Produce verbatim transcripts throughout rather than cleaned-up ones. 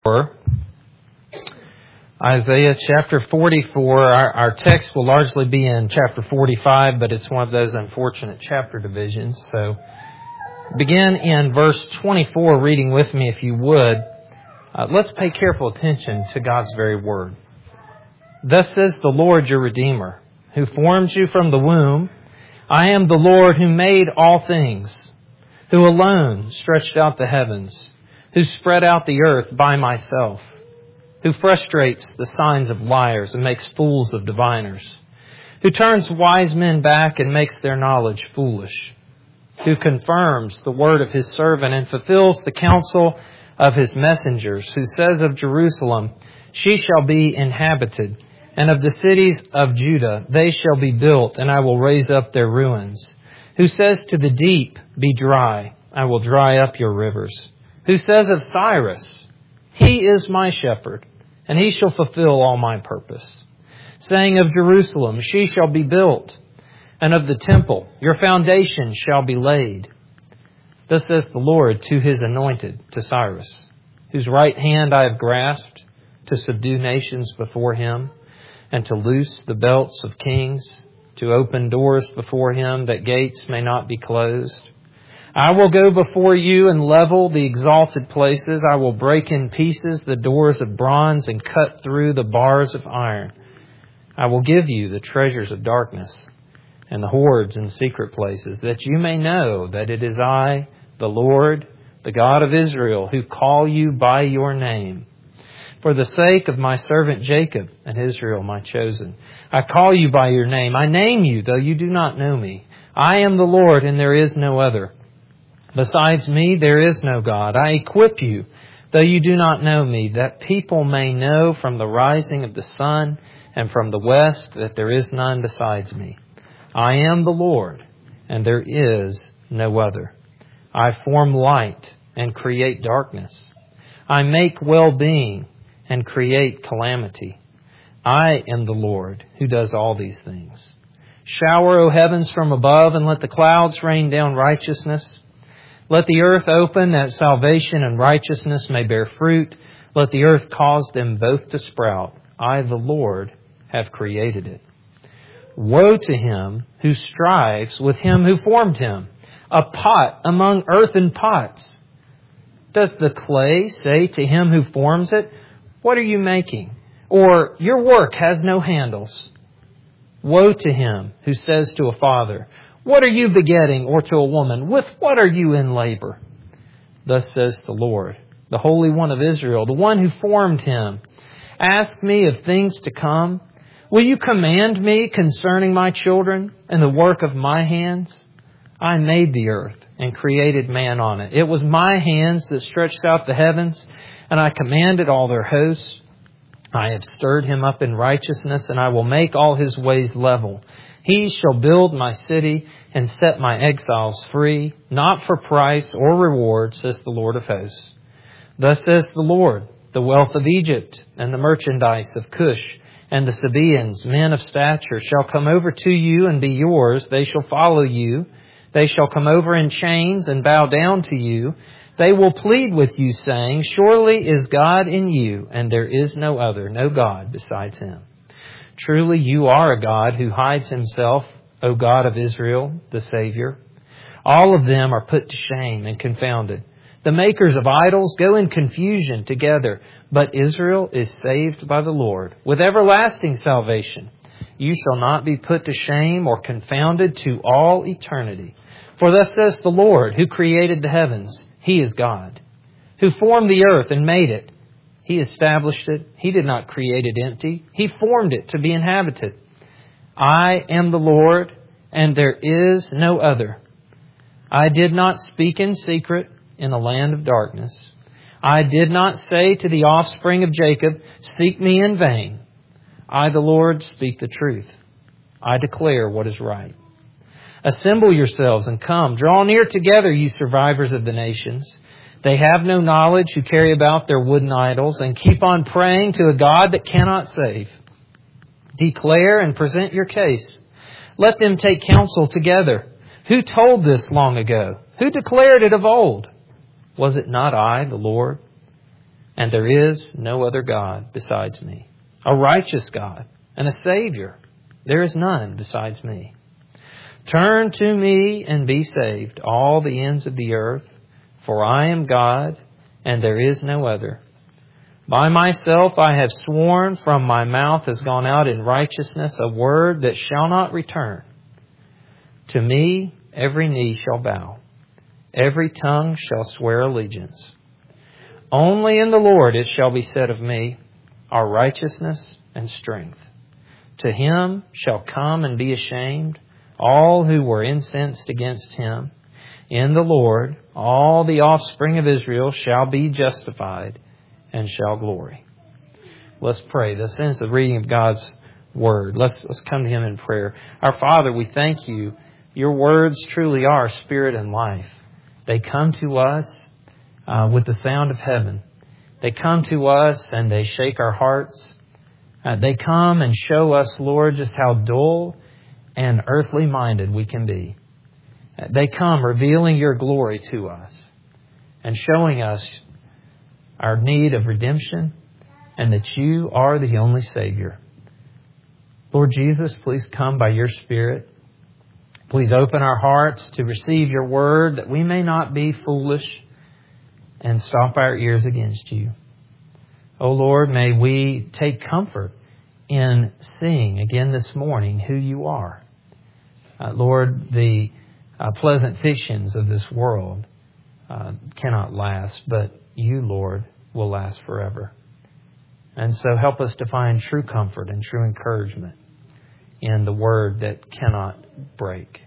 Isaiah chapter forty-four. Our, our text will largely be in chapter forty-five, but it's one of those unfortunate chapter divisions. So begin in verse twenty-four, reading with me if you would. Uh, let's pay careful attention to God's very word. Thus says the Lord your Redeemer, who formed you from the womb. I am the Lord who made all things, who alone stretched out the heavens, who spread out the earth by myself, who frustrates the signs of liars and makes fools of diviners, who turns wise men back and makes their knowledge foolish, who confirms the word of his servant and fulfills the counsel of his messengers, who says of Jerusalem, she shall be inhabited, and of the cities of Judah, they shall be built, and I will raise up their ruins, who says to the deep, be dry, I will dry up your rivers, who says of Cyrus, he is my shepherd, and he shall fulfill all my purpose. Saying of Jerusalem, she shall be built, and of the temple, your foundation shall be laid. Thus says the Lord to his anointed, to Cyrus, whose right hand I have grasped, to subdue nations before him, and to loose the belts of kings, to open doors before him, that gates may not be closed. I will go before you and level the exalted places. I will break in pieces the doors of bronze and cut through the bars of iron. I will give you the treasures of darkness and the hoards in secret places, that you may know that it is I, the Lord, the God of Israel, who call you by your name. For the sake of my servant Jacob and Israel, my chosen, I call you by your name. I name you, though you do not know me. I am the Lord, and there is no other. Besides me, there is no God. I equip you, though you do not know me, that people may know from the rising of the sun and from the west that there is none besides me. I am the Lord, and there is no other. I form light and create darkness. I make well-being and create calamity. I am the Lord who does all these things. Shower, O heavens, from above, and let the clouds rain down righteousness. Let the earth open, that salvation and righteousness may bear fruit. Let the earth cause them both to sprout. I, the Lord, have created it. Woe to him who strives with him who formed him, a pot among earthen pots. Does the clay say to him who forms it, what are you making? Or, your work has no handles. Woe to him who says to a father, what are you begetting? Or to a woman, with what are you in labor? Thus says the Lord, the Holy One of Israel, the one who formed him. Ask me of things to come. Will you command me concerning my children and the work of my hands? I made the earth and created man on it. It was my hands that stretched out the heavens, and I commanded all their hosts. I have stirred him up in righteousness, and I will make all his ways level. He shall build my city and set my exiles free, not for price or reward, says the Lord of hosts. Thus says the Lord, the wealth of Egypt and the merchandise of Cush and the Sabaeans, men of stature, shall come over to you and be yours. They shall follow you. They shall come over in chains and bow down to you. They will plead with you, saying, surely is God in you, and there is no other, no God besides him. Truly you are a God who hides himself, O God of Israel, the Savior. All of them are put to shame and confounded. The makers of idols go in confusion together, but Israel is saved by the Lord with everlasting salvation. You shall not be put to shame or confounded to all eternity. For thus says the Lord, who created the heavens, he is God, who formed the earth and made it. He established it. He did not create it empty. He formed it to be inhabited. I am the Lord, and there is no other. I did not speak in secret in a land of darkness. I did not say to the offspring of Jacob, seek me in vain. I, the Lord, speak the truth. I declare what is right. Assemble yourselves and come. Draw near together, you survivors of the nations. They have no knowledge who carry about their wooden idols and keep on praying to a God that cannot save. Declare and present your case. Let them take counsel together. Who told this long ago? Who declared it of old? Was it not I, the Lord? and there is no other God besides me. A righteous God and a Savior, there is none besides me. Turn to me and be saved, all the ends of the earth, for I am God, and there is no other. By myself I have sworn, from my mouth has gone out in righteousness a word that shall not return. To me every knee shall bow, every tongue shall swear allegiance. Only in the Lord it shall be said of me, our righteousness and strength. To him shall come and be ashamed all who were incensed against him. In the Lord all the offspring of Israel shall be justified and shall glory. Let's pray. This ends the reading of God's Word. Let's, let's come to Him in prayer. Our Father, we thank You. Your words truly are spirit and life. They come to us uh, with the sound of heaven. They come to us and they shake our hearts. Uh, they come and show us, Lord, just how dull and earthly minded we can be. Uh, they come revealing Your glory to us and showing us our need of redemption, and that You are the only Savior. Lord Jesus, please come by Your Spirit. Please open our hearts to receive Your word, that we may not be foolish and stop our ears against You. Oh Lord, may we take comfort in seeing again this morning who You are. Uh, Lord, the uh, pleasant fictions of this world uh, cannot last, but You, Lord, will last forever. And so help us to find true comfort and true encouragement in the word that cannot break.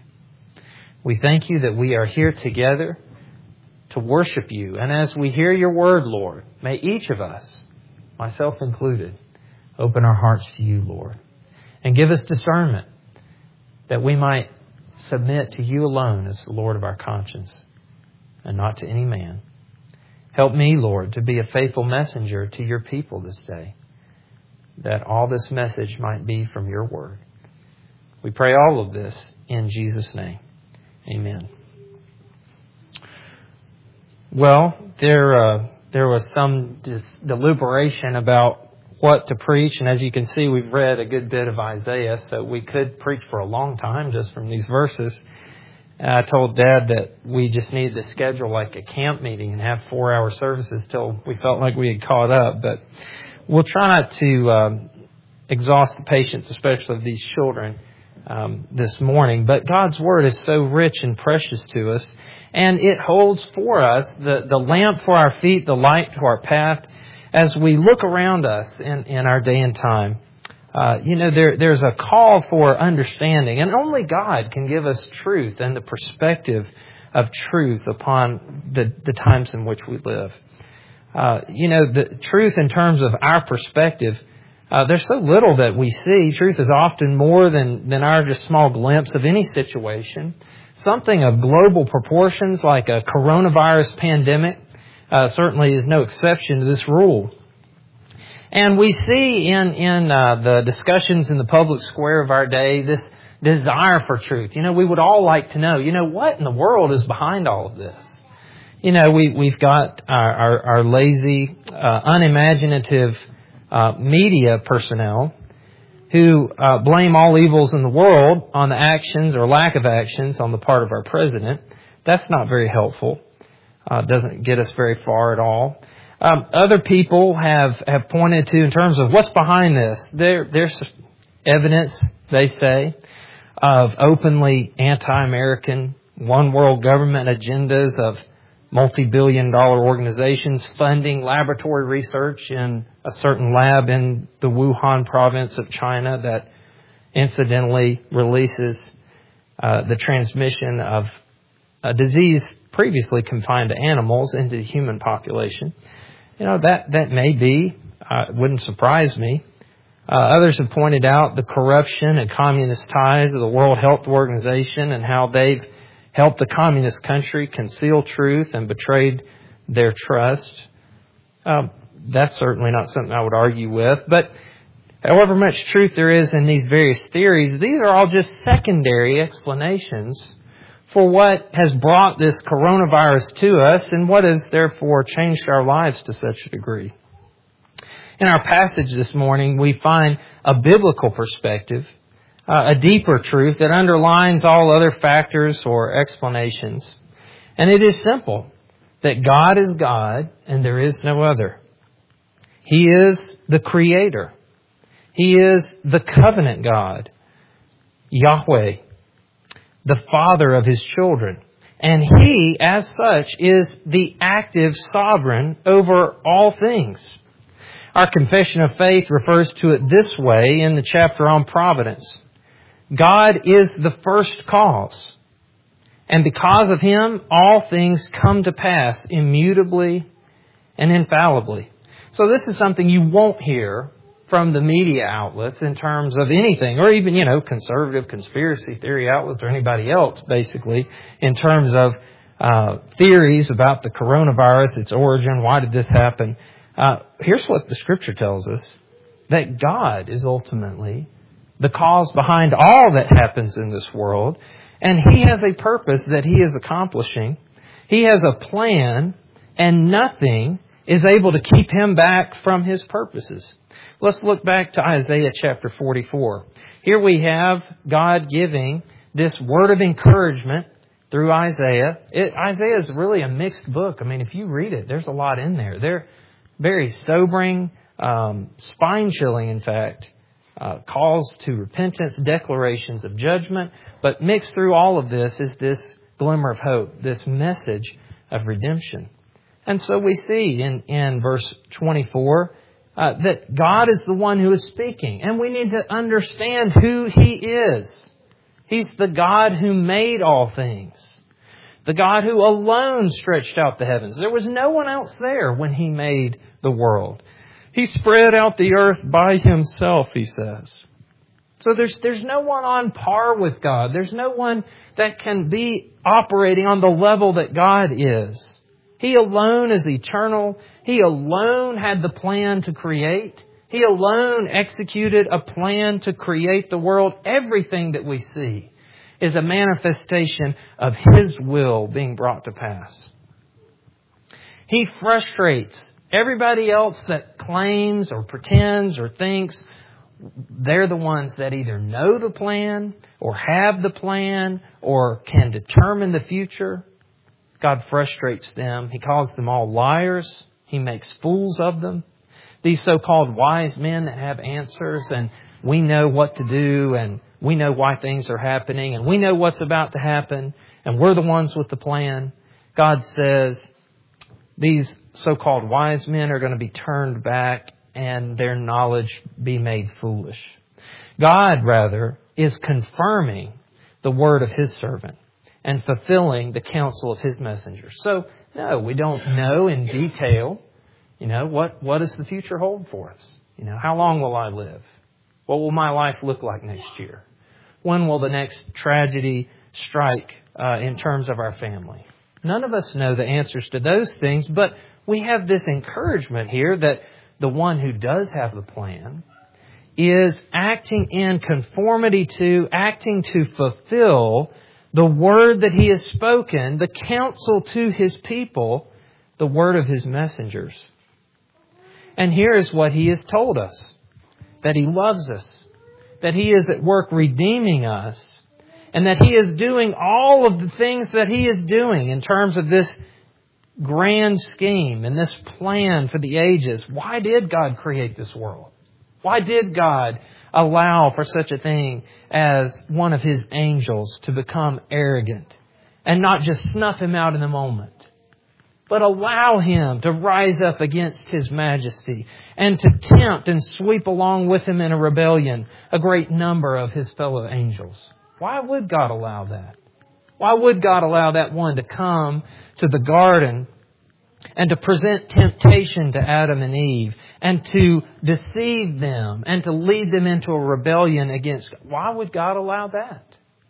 We thank You that we are here together to worship You. And as we hear Your word, Lord, may each of us, myself included, open our hearts to You, Lord. And give us discernment that we might submit to You alone as the Lord of our conscience and not to any man. Help me, Lord, to be a faithful messenger to Your people this day, that all this message might be from Your word. We pray all of this in Jesus' name. Amen. Well, there uh, there was some dis- deliberation about what to preach, and as you can see, we've read a good bit of Isaiah, so we could preach for a long time just from these verses. I told Dad that we just needed to schedule like a camp meeting and have four-hour services till we felt like we had caught up. But we'll try not to um, exhaust the patience, especially of these children, um, this morning. But God's Word is so rich and precious to us, and it holds for us the, the lamp for our feet, the light to our path, as we look around us in, in our day and time. Uh, you know, there, there's a call for understanding, and only God can give us truth and the perspective of truth upon the, the times in which we live. Uh, you know, the truth in terms of our perspective, uh, there's so little that we see. Truth is often more than, than our just small glimpse of any situation. Something of global proportions like a coronavirus pandemic uh, certainly is no exception to this rule. And we see in, in uh, the discussions in the public square of our day this desire for truth. You know, we would all like to know, you know, what in the world is behind all of this? You know, we, we've got our, our, our lazy, uh, unimaginative uh, media personnel who uh, blame all evils in the world on the actions or lack of actions on the part of our president. That's not very helpful. Uh, doesn't get us very far at all. Um, other people have, have pointed to, in terms of what's behind this, there, there's evidence, they say, of openly anti-American, one-world government agendas of multi-billion dollar organizations funding laboratory research in a certain lab in the Wuhan province of China that incidentally releases uh, the transmission of a disease previously confined to animals into the human population. You know, that, that may be. Uh, it wouldn't surprise me. Uh, others have pointed out the corruption and communist ties of the World Health Organization and how they've helped the communist country conceal truth and betrayed their trust. Um, that's certainly not something I would argue with. But however much truth there is in these various theories, these are all just secondary explanations for what has brought this coronavirus to us and what has therefore changed our lives to such a degree. In our passage this morning, we find a biblical perspective, uh, a deeper truth that underlines all other factors or explanations. And it is simple, that God is God and there is no other. He is the Creator. He is the covenant God, Yahweh, the Father of His children. And He, as such, is the active sovereign over all things. Our confession of faith refers to it this way in the chapter on providence. God is the first cause. And because of Him, all things come to pass immutably and infallibly. So this is something you won't hear from the media outlets in terms of anything, or even, you know, conservative conspiracy theory outlets or anybody else, basically, in terms of uh, theories about the coronavirus, its origin, why did this happen. Uh, here's what the Scripture tells us, that God is ultimately the cause behind all that happens in this world, and He has a purpose that He is accomplishing. He has a plan, and nothing is able to keep Him back from His purposes. Let's look back to Isaiah chapter forty-four. Here we have God giving this word of encouragement through Isaiah. It, Isaiah is really a mixed book. I mean, if you read it, there's a lot in there. They're very sobering, um, spine-chilling, in fact, uh, calls to repentance, declarations of judgment. But mixed through all of this is this glimmer of hope, this message of redemption. And so we see in, in verse twenty-four uh, that God is the one who is speaking. And we need to understand who He is. He's the God who made all things. The God who alone stretched out the heavens. There was no one else there when He made the world. He spread out the earth by Himself, He says. So there's there's no one on par with God. There's no one that can be operating on the level that God is. He alone is eternal. He alone had the plan to create. He alone executed a plan to create the world. Everything that we see is a manifestation of His will being brought to pass. He frustrates everybody else that claims or pretends or thinks they're the ones that either know the plan or have the plan or can determine the future. God frustrates them. He calls them all liars. He makes fools of them. These so-called wise men that have answers and we know what to do and we know why things are happening and we know what's about to happen and we're the ones with the plan. God says these so-called wise men are going to be turned back and their knowledge be made foolish. God, rather, is confirming the word of His servant and fulfilling the counsel of His messengers. So, no, we don't know in detail, you know, what, what does the future hold for us? You know, how long will I live? What will my life look like next year? When will the next tragedy strike uh, in terms of our family? None of us know the answers to those things, but we have this encouragement here that the one who does have the plan is acting in conformity to, acting to fulfill the word that He has spoken, the counsel to His people, the word of His messengers. And here is what He has told us, that He loves us, that He is at work redeeming us, and that He is doing all of the things that He is doing in terms of this grand scheme and this plan for the ages. Why did God create this world? Why did God allow for such a thing as one of His angels to become arrogant and not just snuff Him out in the moment, but allow him to rise up against His majesty and to tempt and sweep along with Him in a rebellion a great number of His fellow angels? Why would God allow that? Why would God allow that one to come to the garden and to present temptation to Adam and Eve and to deceive them and to lead them into a rebellion against God? Why would God allow that?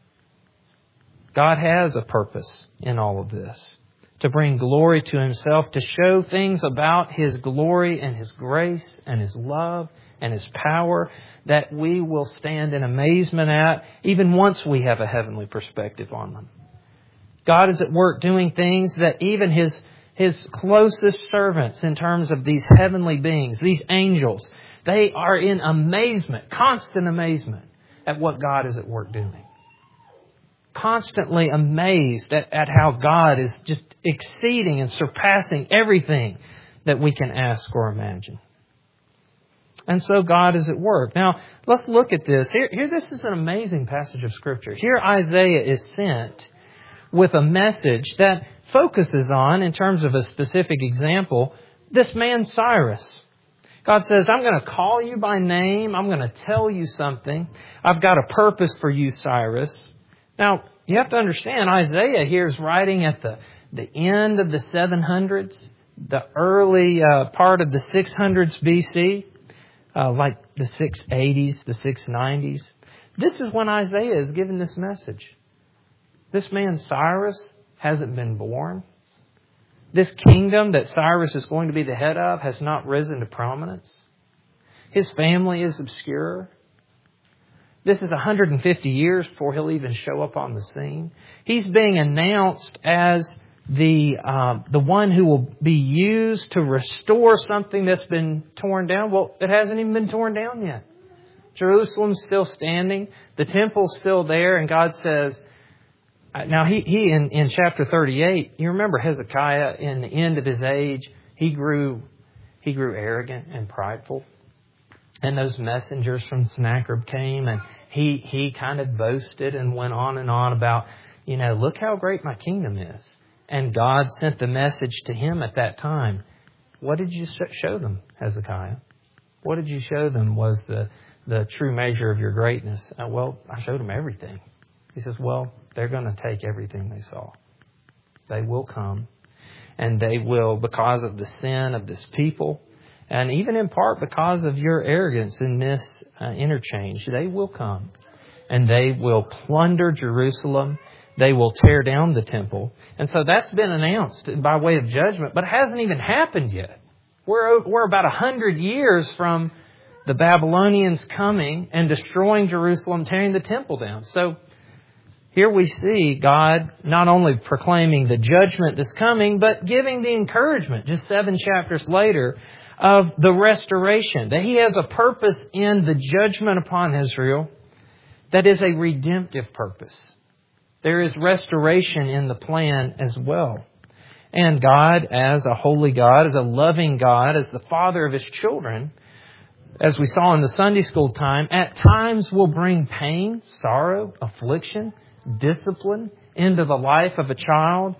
God has a purpose in all of this, to bring glory to Himself, to show things about His glory and His grace and His love and His power that we will stand in amazement at even once we have a heavenly perspective on them. God is at work doing things that even His His closest servants in terms of these heavenly beings, these angels, they are in amazement, constant amazement at what God is at work doing. Constantly amazed at, at how God is just exceeding and surpassing everything that we can ask or imagine. And so God is at work. Now, let's look at this. Here, here, this is an amazing passage of Scripture. Here Isaiah is sent with a message that focuses on, in terms of a specific example, this man Cyrus. God says, I'm going to call you by name. I'm going to tell you something. I've got a purpose for you, Cyrus. Now, you have to understand, Isaiah here is writing at the, the end of the seven hundreds, the early uh, part of the six hundreds B C, uh, like the six eighties, the six nineties. This is when Isaiah is given this message. This man Cyrus hasn't been born. This kingdom that Cyrus is going to be the head of has not risen to prominence. His family is obscure. This is one hundred fifty years before he'll even show up on the scene. He's being announced as the um, the one who will be used to restore something that's been torn down. Well, it hasn't even been torn down yet. Jerusalem's still standing. The temple's still there. And God says, now he, he in, in chapter thirty-eight, you remember Hezekiah in the end of his age, he grew, he grew arrogant and prideful. And those messengers from Sennacherib came and he, he kind of boasted and went on and on about, you know, look how great my kingdom is. And God sent the message to him at that time. What did you show them, Hezekiah? What did you show them was the, the true measure of your greatness? Uh, well, I showed them everything. He says, well, they're going to take everything they saw. They will come. And they will, because of the sin of this people, and even in part because of your arrogance in this uh, interchange, they will come. And they will plunder Jerusalem. They will tear down the temple. And so that's been announced by way of judgment, but it hasn't even happened yet. We're, we're about a hundred years from the Babylonians coming and destroying Jerusalem, tearing the temple down. So here we see God not only proclaiming the judgment that's coming, but giving the encouragement, just seven chapters later, of the restoration. That He has a purpose in the judgment upon Israel that is a redemptive purpose. There is restoration in the plan as well. And God, as a holy God, as a loving God, as the Father of His children, as we saw in the Sunday school time, at times will bring pain, sorrow, affliction, discipline into the life of a child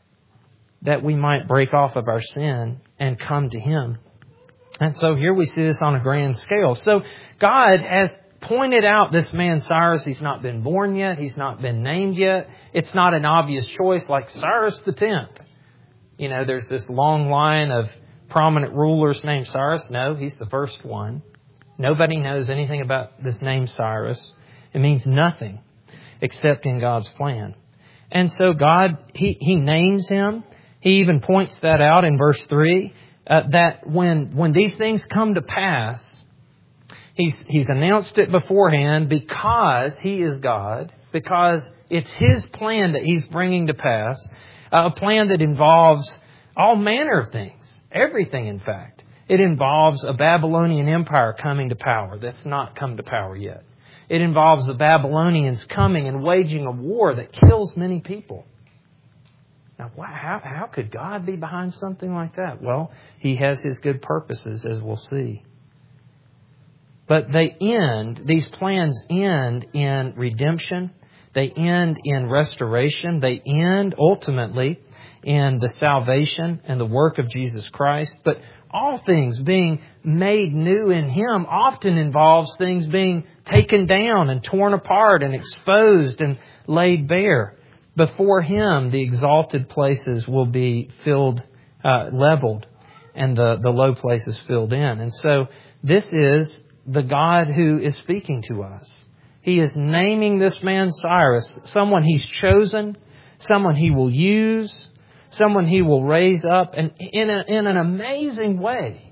that we might break off of our sin and come to Him. And so here we see this on a grand scale. So God has pointed out this man Cyrus. He's not been born yet. He's not been named yet. It's not an obvious choice like Cyrus the tenth. You know, there's this long line of prominent rulers named Cyrus. No, he's the first one. Nobody knows anything about this name Cyrus. It means nothing except in God's plan. And so God, He, he names him. He even points that out in verse three, uh, that when, when these things come to pass, He's, he's announced it beforehand because He is God, because it's His plan that He's bringing to pass, a plan that involves all manner of things, everything in fact. It involves a Babylonian empire coming to power that's not come to power yet. It involves the Babylonians coming and waging a war that kills many people. Now, how, how could God be behind something like that? Well, He has His good purposes, as we'll see. But they end, these plans end in redemption. They end in restoration. They end ultimately in the salvation and the work of Jesus Christ. But all things being made new in Him often involves things being taken down and torn apart and exposed and laid bare. Before Him, the exalted places will be filled, uh, leveled, and the, the low places filled in. And so this is the God who is speaking to us. He is naming this man Cyrus, someone He's chosen, someone He will use, someone He will raise up, and in, a, in an amazing way,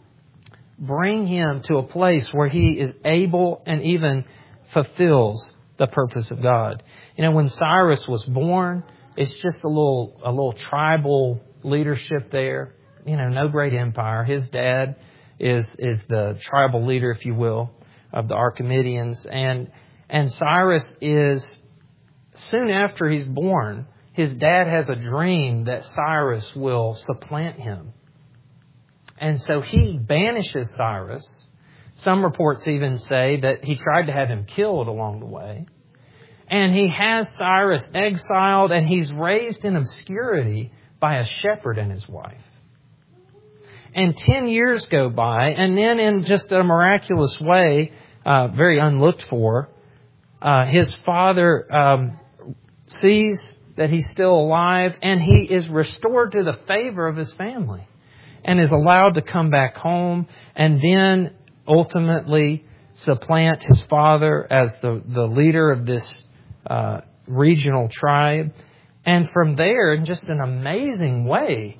bring him to a place where he is able and even fulfills the purpose of God. You know, when Cyrus was born, it's just a little a little tribal leadership there. You know, no great empire. His dad is is the tribal leader, if you will, of the Archimedes. And, and Cyrus is, soon after he's born, his dad has a dream that Cyrus will supplant him. And so he banishes Cyrus. Some reports even say that he tried to have him killed along the way. And he has Cyrus exiled, and he's raised in obscurity by a shepherd and his wife. And ten years go by, and then in just a miraculous way, uh, very unlooked for, uh, his father um, sees that he's still alive, and he is restored to the favor of his family and is allowed to come back home, and then ultimately supplant his father as the, the leader of this uh, regional tribe. And from there, in just an amazing way,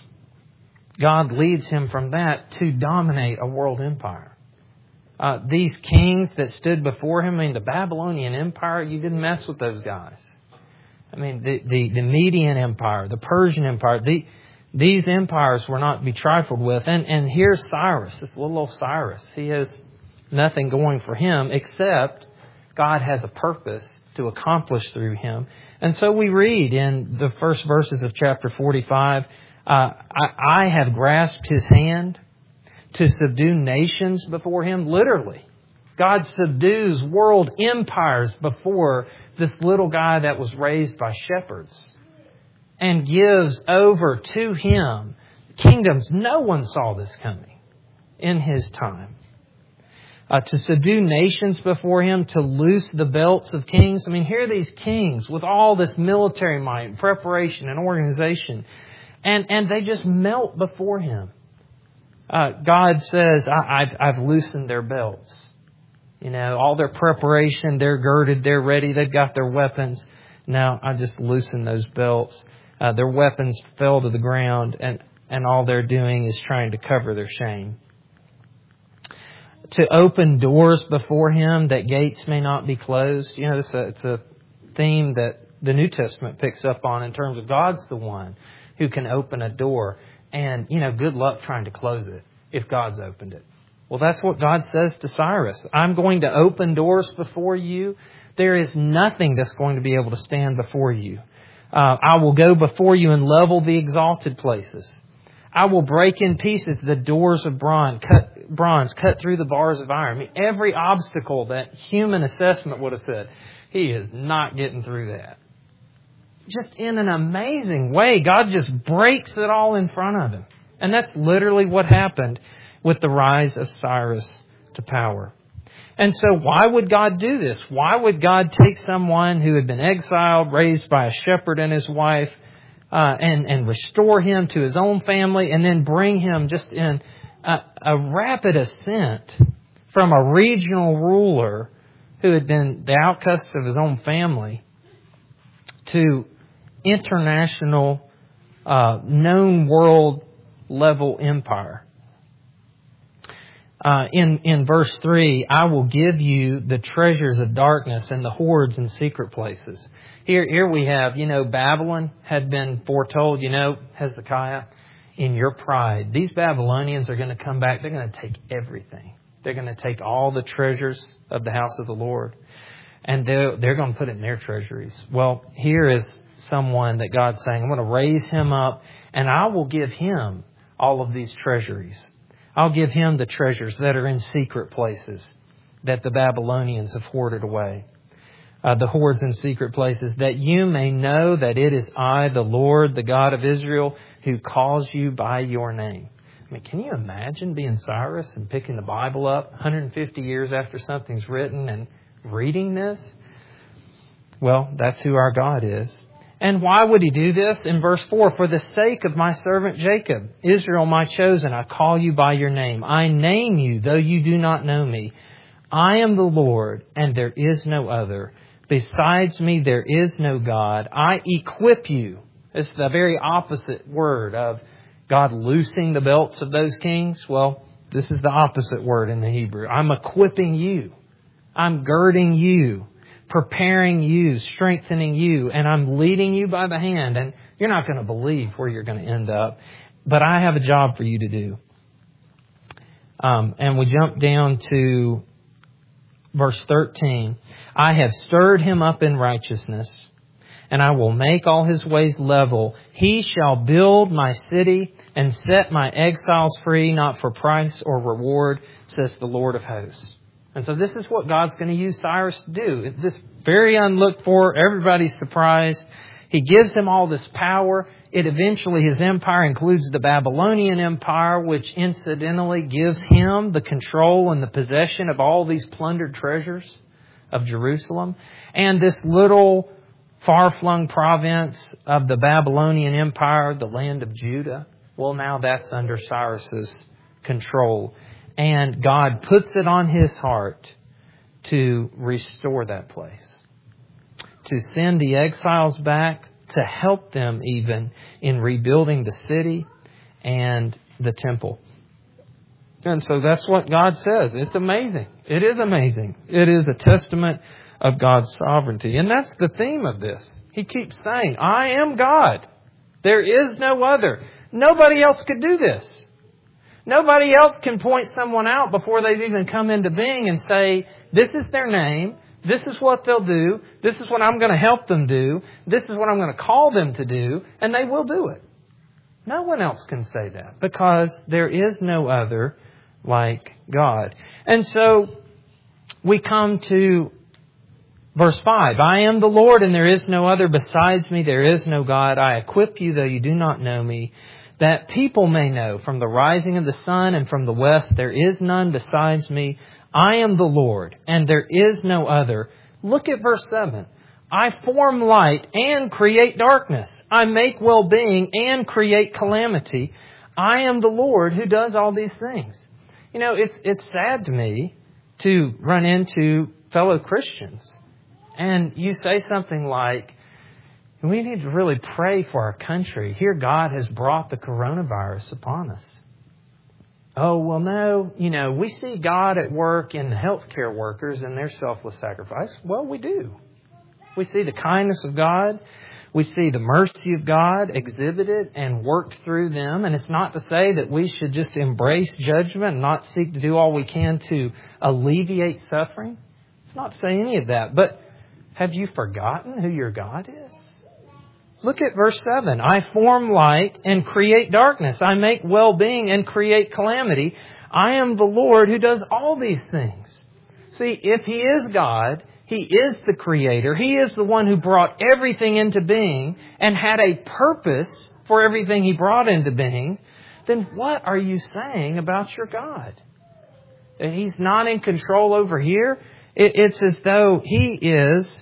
God leads him from that to dominate a world empire. Uh, these kings that stood before him, I mean, the Babylonian Empire, you didn't mess with those guys. I mean, the, the, the Median Empire, the Persian Empire, the, these empires were not to be trifled with. And, and here's Cyrus, this little old Cyrus. He has nothing going for him except God has a purpose to accomplish through him. And so we read in the first verses of chapter forty-five, uh, I, I have grasped his hand to subdue nations before him. Literally, God subdues world empires before this little guy that was raised by shepherds, and gives over to him kingdoms. No one saw this coming in his time. Uh, to subdue nations before him, to loose the belts of kings. I mean, here are these kings with all this military might, preparation, and organization, and, and they just melt before him. Uh, God says, I, I've, I've loosened their belts. You know, all their preparation, they're girded, they're ready, they've got their weapons. Now I just loosen those belts. Uh, their weapons fell to the ground, and, and all they're doing is trying to cover their shame. To open doors before him that gates may not be closed. You know, it's a, it's a theme that the New Testament picks up on in terms of God's the one who can open a door. And, you know, good luck trying to close it if God's opened it. Well, that's what God says to Cyrus. I'm going to open doors before you. There is nothing that's going to be able to stand before you. Uh, I will go before you and level the exalted places. I will break in pieces the doors of bronze, cut, bronze, cut through the bars of iron. I mean, every obstacle that human assessment would have said, he is not getting through that. Just in an amazing way, God just breaks it all in front of him. And that's literally what happened with the rise of Cyrus to power. And so why would God do this? Why would God take someone who had been exiled, raised by a shepherd and his wife, Uh, and, and restore him to his own family, and then bring him just in a, a rapid ascent from a regional ruler who had been the outcast of his own family to international, uh, known world level empire? Uh, in, in verse three, I will give you the treasures of darkness and the hoards in secret places. Here, here we have, you know, Babylon had been foretold, you know, Hezekiah, in your pride, these Babylonians are going to come back. They're going to take everything. They're going to take all the treasures of the house of the Lord, and they're, they're going to put it in their treasuries. Well, here is someone that God's saying, I'm going to raise him up, and I will give him all of these treasuries. I'll give him the treasures that are in secret places that the Babylonians have hoarded away. Uh, the hoards in secret places, that you may know that it is I, the Lord, the God of Israel, who calls you by your name. I mean, can you imagine being Cyrus and picking the Bible up one hundred fifty years after something's written and reading this? Well, that's who our God is. And why would he do this? In verse four, for the sake of my servant Jacob, Israel my chosen, I call you by your name. I name you, though you do not know me. I am the Lord, and there is no other. Besides me, there is no God. I equip you. It's the very opposite word of God loosing the belts of those kings. Well, this is the opposite word in the Hebrew. I'm equipping you. I'm girding you preparing you, strengthening you, and I'm leading you by the hand. And you're not going to believe where you're going to end up. But I have a job for you to do. Um, and we jump down to verse thirteen. I have stirred him up in righteousness, and I will make all his ways level. He shall build my city and set my exiles free, not for price or reward, says the Lord of hosts. And so this is what God's going to use Cyrus to do. This very unlooked for, everybody's surprised. He gives him all this power. It eventually, his empire includes the Babylonian Empire, which incidentally gives him the control and the possession of all these plundered treasures of Jerusalem. And this little far-flung province of the Babylonian Empire, the land of Judah, well, now that's under Cyrus's control. And God puts it on his heart to restore that place, to send the exiles back, to help them even in rebuilding the city and the temple. And so that's what God says. It's amazing. It is amazing. It is a testament of God's sovereignty. And that's the theme of this. He keeps saying, I am God. There is no other. Nobody else could do this. Nobody else can point someone out before they've even come into being and say, this is their name. This is what they'll do. This is what I'm going to help them do. This is what I'm going to call them to do. And they will do it. No one else can say that because there is no other like God. And so we come to verse five. I am the Lord and there is no other besides me. There is no God. I equip you though you do not know me, that people may know from the rising of the sun and from the west there is none besides me. I am the Lord, and there is no other. Look at verse seven. I form light and create darkness. I make well-being and create calamity. I am the Lord who does all these things. You know, it's it's sad to me to run into fellow Christians, and you say something like, we need to really pray for our country. Here God has brought the coronavirus upon us. Oh, well, no, you know, we see God at work in the healthcare workers and their selfless sacrifice. Well, we do. We see the kindness of God. We see the mercy of God exhibited and worked through them. And it's not to say that we should just embrace judgment and not seek to do all we can to alleviate suffering. It's not to say any of that. But have you forgotten who your God is? Look at verse seven. I form light and create darkness. I make well-being and create calamity. I am the Lord who does all these things. See, if He is God, He is the Creator. He is the one who brought everything into being and had a purpose for everything He brought into being. Then what are you saying about your God? That He's not in control over here? It's as though He is...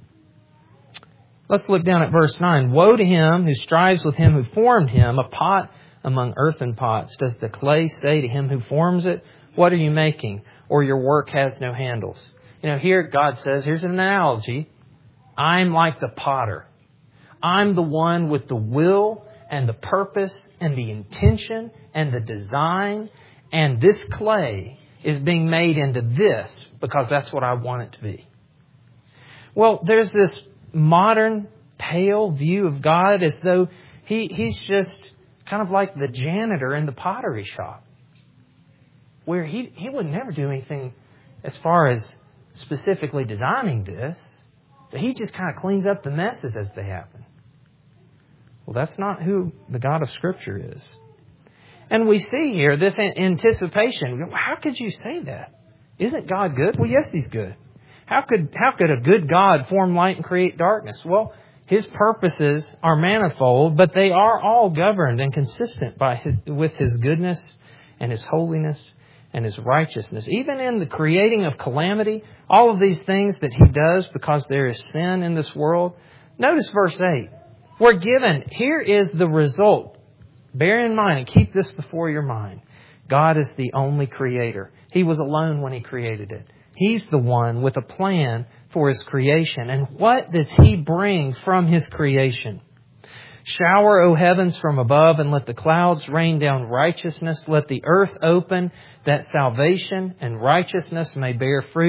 Let's look down at verse nine. Woe to him who strives with him who formed him, a pot among earthen pots. Does the clay say to him who forms it, what are you making? Or your work has no handles. You know, here God says, here's an analogy. I'm like the potter. I'm the one with the will and the purpose and the intention and the design. And this clay is being made into this because that's what I want it to be. Well, there's this modern, pale view of God as though he, he's just kind of like the janitor in the pottery shop, where he, he would never do anything as far as specifically designing this, but he just kind of cleans up the messes as they happen. Well, that's not who the God of Scripture is. And we see here this anticipation. How could you say that? Isn't God good? Well, yes, He's good. How could how could a good God form light and create darkness? Well, His purposes are manifold, but they are all governed and consistent by his, with His goodness and His holiness and His righteousness. Even in the creating of calamity, all of these things that He does because there is sin in this world. Notice verse eight. We're given, here is the result. Bear in mind and keep this before your mind. God is the only creator. He was alone when He created it. He's the one with a plan for His creation. And what does He bring from His creation? Shower, O heavens, from above, and let the clouds rain down righteousness. Let the earth open, that salvation and righteousness may bear fruit.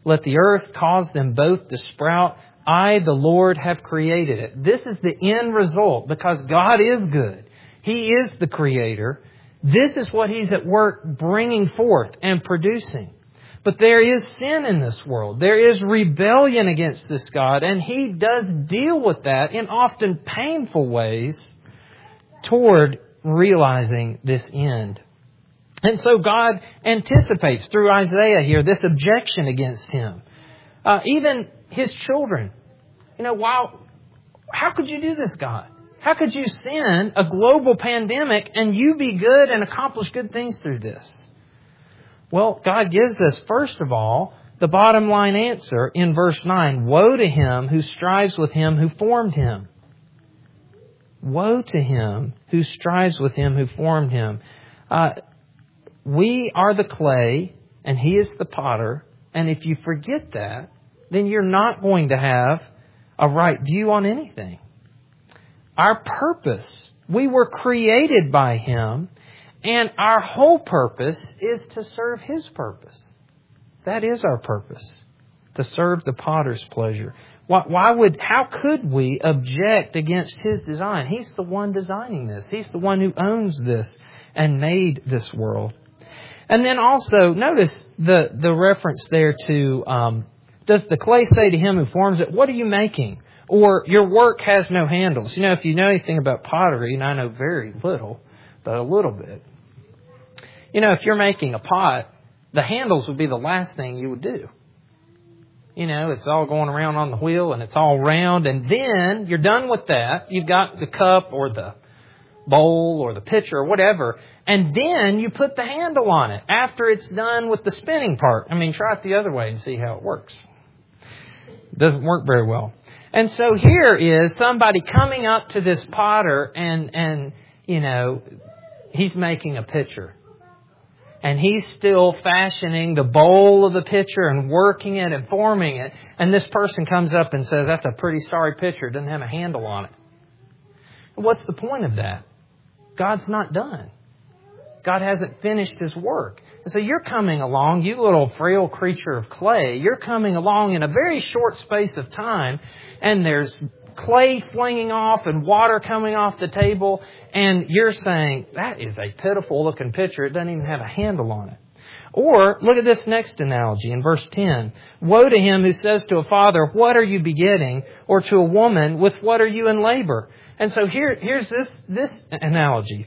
Let the earth cause them both to sprout. I, the Lord, have created it. This is the end result because God is good. He is the Creator. This is what He's at work bringing forth and producing. But there is sin in this world. There is rebellion against this God, and He does deal with that in often painful ways toward realizing this end. And so God anticipates through Isaiah here this objection against Him. Uh, even His children. You know, wow, how could you do this, God? How could you send a global pandemic and you be good and accomplish good things through this? Well, God gives us, first of all, the bottom line answer in verse nine. Woe to him who strives with Him who formed him. Woe to him who strives with Him who formed him. Uh, we are the clay and He is the potter. And if you forget that, then you're not going to have a right view on anything. Our purpose, we were created by Him, and our whole purpose is to serve His purpose. That is our purpose, to serve the potter's pleasure. Why, why would, how could we object against His design? He's the one designing this. He's the one who owns this and made this world. And then also, notice the, the reference there to, um, does the clay say to him who forms it, what are you making? Or your work has no handles. You know, if you know anything about pottery, and I know very little, but a little bit. You know, if you're making a pot, the handles would be the last thing you would do. You know, it's all going around on the wheel and it's all round. And then you're done with that. You've got the cup or the bowl or the pitcher or whatever. And then you put the handle on it after it's done with the spinning part. I mean, try it the other way and see how it works. It doesn't work very well. And so here is somebody coming up to this potter and, and you know, he's making a pitcher. And he's still fashioning the bowl of the pitcher and working it and forming it. And this person comes up and says, that's a pretty sorry pitcher. It doesn't have a handle on it. What's the point of that? God's not done. God hasn't finished His work. And so you're coming along, you little frail creature of clay, you're coming along in a very short space of time, and there's clay flinging off and water coming off the table, and you're saying, that is a pitiful looking pitcher. It doesn't even have a handle on it. Or look at this next analogy in verse ten. Woe to him who says to a father, what are you begetting? Or to a woman, with what are you in labor? And so here, here's this, this analogy.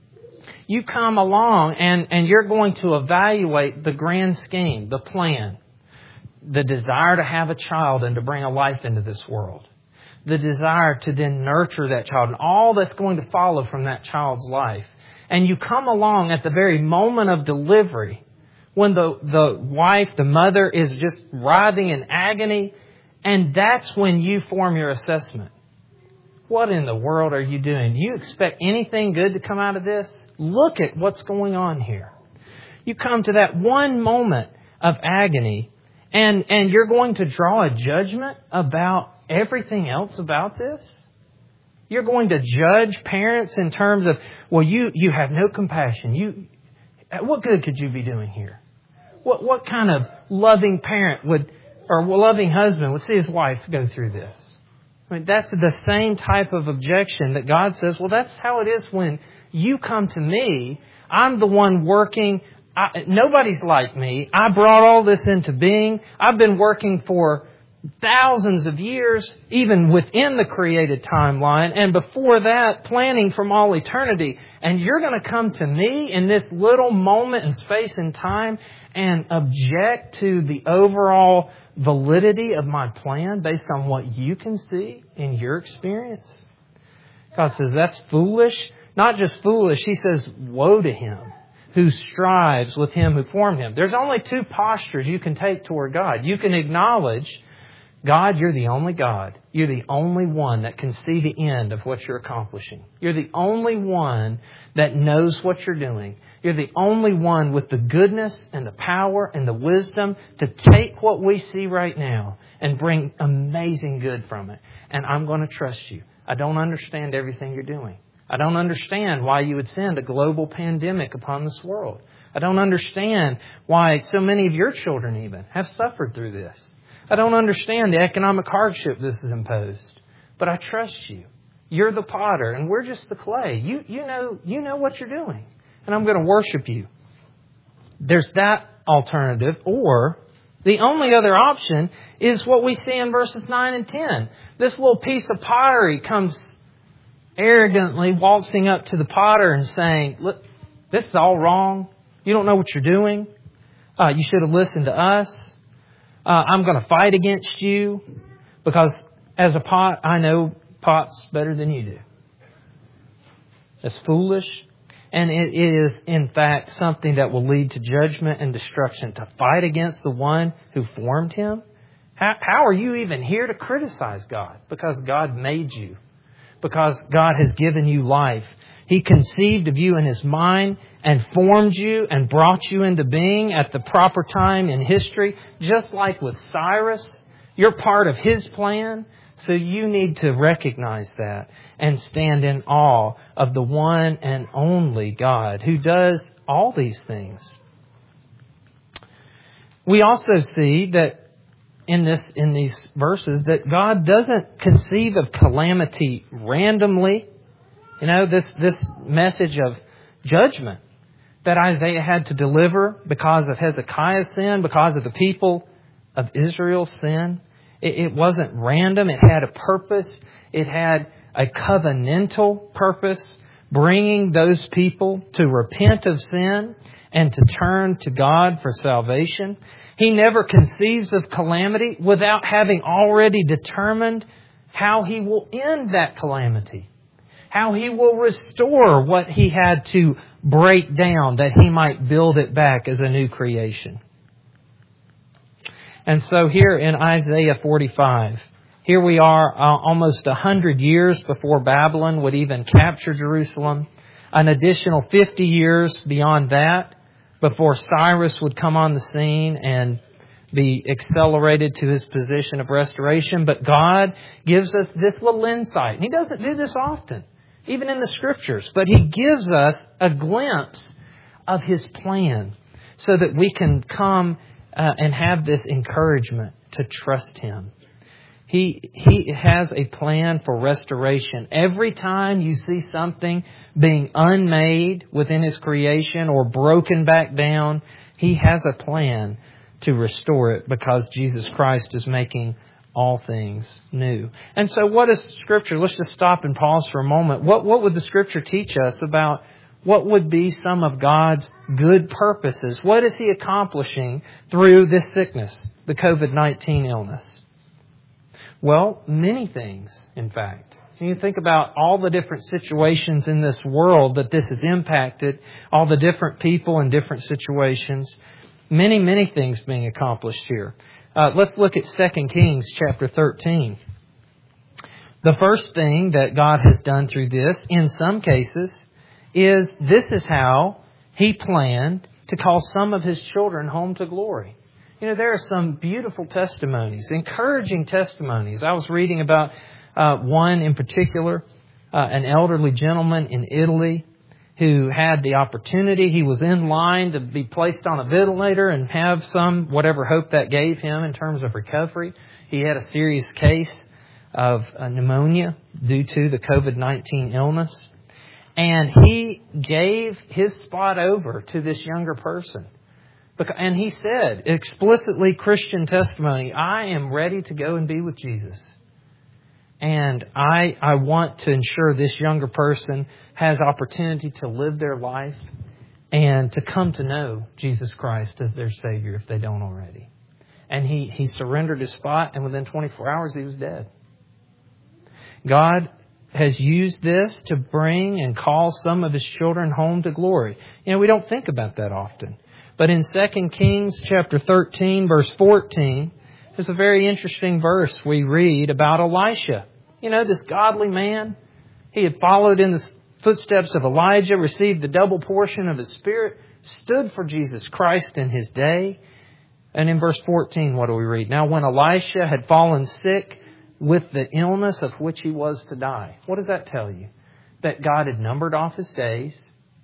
You come along and, and you're going to evaluate the grand scheme, the plan, the desire to have a child and to bring a life into this world, the desire to then nurture that child and all that's going to follow from that child's life. And you come along at the very moment of delivery when the, the wife, the mother is just writhing in agony, and that's when you form your assessment. What in the world are you doing? Do you expect anything good to come out of this? Look at what's going on here. You come to that one moment of agony, and, and you're going to draw a judgment about everything else about this? You're going to judge parents in terms of, well, you, you have no compassion. You, what good could you be doing here? What, what kind of loving parent would, or loving husband would see his wife go through this? I mean, that's the same type of objection that God says, well, that's how it is when you come to me. I'm the one working. I, nobody's like me. I brought all this into being. I've been working for thousands of years, even within the created timeline. And before that, planning from all eternity. And you're going to come to me in this little moment and space and time and object to the overall validity of my plan based on what you can see in your experience? God says that's foolish. Not just foolish. He says, woe to him who strives with him who formed him. There's only two postures you can take toward God. You can acknowledge, God, you're the only God. You're the only one that can see the end of what you're accomplishing. You're the only one that knows what you're doing. You're the only one with the goodness and the power and the wisdom to take what we see right now and bring amazing good from it. And I'm going to trust you. I don't understand everything you're doing. I don't understand why you would send a global pandemic upon this world. I don't understand why so many of your children even have suffered through this. I don't understand the economic hardship this has imposed. But I trust you. You're the potter and we're just the clay. You, you know, you know what you're doing. And I'm going to worship you. There's that alternative. Or the only other option is what we see in verses nine and ten. This little piece of pottery comes arrogantly waltzing up to the potter and saying, look, this is all wrong. You don't know what you're doing. Uh, you should have listened to us. Uh, I'm going to fight against you because as a pot, I know pots better than you do. That's foolish. And it is, in fact, something that will lead to judgment and destruction. To fight against the one who formed him? How, how are you even here to criticize God? Because God made you. Because God has given you life. He conceived of you in His mind and formed you and brought you into being at the proper time in history. Just like with Cyrus, you're part of His plan. So you need to recognize that and stand in awe of the one and only God who does all these things. We also see that in this in these verses that God doesn't conceive of calamity randomly. You know, this, this message of judgment that Isaiah had to deliver because of Hezekiah's sin, because of the people of Israel's sin. It wasn't random. It had a purpose. It had a covenantal purpose, bringing those people to repent of sin and to turn to God for salvation. He never conceives of calamity without having already determined how He will end that calamity, how He will restore what He had to break down that He might build it back as a new creation. And so here in Isaiah forty-five, here we are uh, almost a hundred years before Babylon would even capture Jerusalem. An additional fifty years beyond that before Cyrus would come on the scene and be accelerated to his position of restoration. But God gives us this little insight. And He doesn't do this often, even in the Scriptures. But He gives us a glimpse of His plan so that we can come Uh, and have this encouragement to trust Him. He He has a plan for restoration. Every time you see something being unmade within His creation or broken back down, He has a plan to restore it because Jesus Christ is making all things new. And so what is Scripture? Let's just stop and pause for a moment. What, what would the Scripture teach us about what would be some of God's good purposes? What is He accomplishing through this sickness, the covid nineteen illness? Well, many things, in fact. When you think about all the different situations in this world that this has impacted, all the different people in different situations, many, many things being accomplished here. Uh, let's look at Second Kings chapter thirteen. The first thing that God has done through this, in some cases, is this is how He planned to call some of His children home to glory. You know, there are some beautiful testimonies, encouraging testimonies. I was reading about uh, one in particular, uh, an elderly gentleman in Italy who had the opportunity. He was in line to be placed on a ventilator and have some, whatever hope that gave him in terms of recovery. He had a serious case of uh, pneumonia due to the covid nineteen illness. And he gave his spot over to this younger person. And he said, explicitly Christian testimony, I am ready to go and be with Jesus. And I, I want to ensure this younger person has opportunity to live their life and to come to know Jesus Christ as their Savior if they don't already. And he, he surrendered his spot, and within twenty-four hours he was dead. God has used this to bring and call some of His children home to glory. You know, we don't think about that often. But in Second Kings chapter thirteen, verse fourteen, there's a very interesting verse we read about Elisha. You know, this godly man, he had followed in the footsteps of Elijah, received the double portion of his Spirit, stood for Jesus Christ in his day. And in verse fourteen, what do we read? Now, when Elisha had fallen sick with the illness of which he was to die. What does that tell you? That God had numbered off his days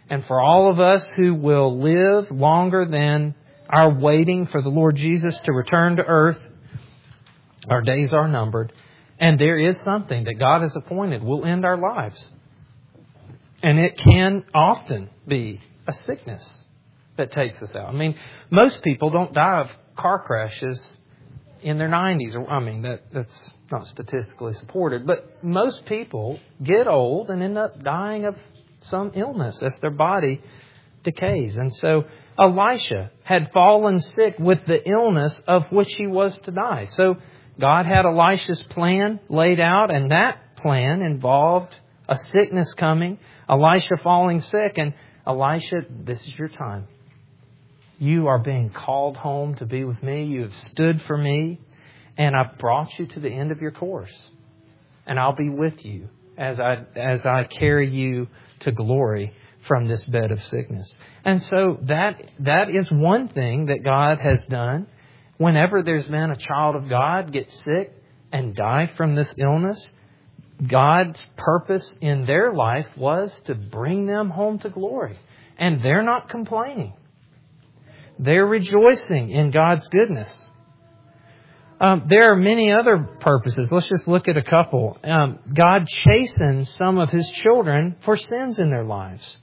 And for all of us who will live longer than our waiting for the Lord Jesus to return to earth, our days are numbered. And there is something that God has appointed will end our lives. And it can often be a sickness that takes us out. I mean, most people don't die of car crashes in their nineties. I mean, that, that's not statistically supported. But most people get old and end up dying of some illness as their body decays. And so Elisha had fallen sick with the illness of which he was to die. So God had Elisha's plan laid out, and that plan involved a sickness coming, Elisha falling sick, and Elisha, this is your time. You are being called home to be with me. You have stood for me, and I've brought you to the end of your course. And I'll be with you as I as I carry you to glory from this bed of sickness. And so that that is one thing that God has done. Whenever there's been a child of God get sick and die from this illness, God's purpose in their life was to bring them home to glory. And they're not complaining. They're rejoicing in God's goodness. Um, there are many other purposes. Let's just look at a couple. Um, God chastens some of His children for sins in their lives.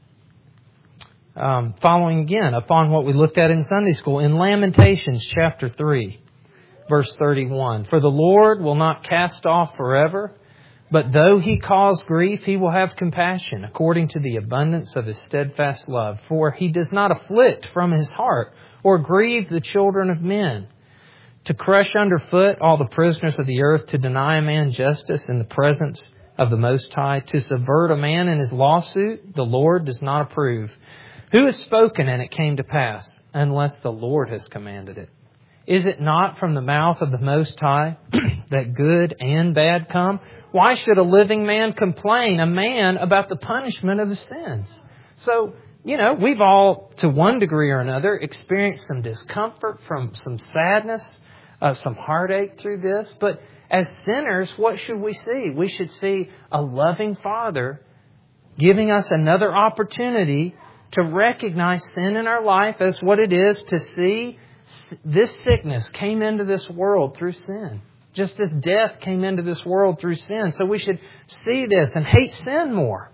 Um, following again upon what we looked at in Sunday school in Lamentations chapter three, verse thirty-one. For the Lord will not cast off forever, but though He cause grief, He will have compassion according to the abundance of His steadfast love. For He does not afflict from His heart or grieve the children of men. To crush underfoot all the prisoners of the earth, to deny a man justice in the presence of the Most High, to subvert a man in his lawsuit, the Lord does not approve. Who has spoken and it came to pass, unless the Lord has commanded it? Is it not from the mouth of the Most High that good and bad come? Why should a living man complain, a man, about the punishment of his sins? So, you know, we've all, to one degree or another, experienced some discomfort, from some sadness, uh, some heartache through this. But as sinners, what should we see? We should see a loving Father giving us another opportunity to recognize sin in our life as what it is, to see this sickness came into this world through sin. Just as death came into this world through sin. So we should see this and hate sin more.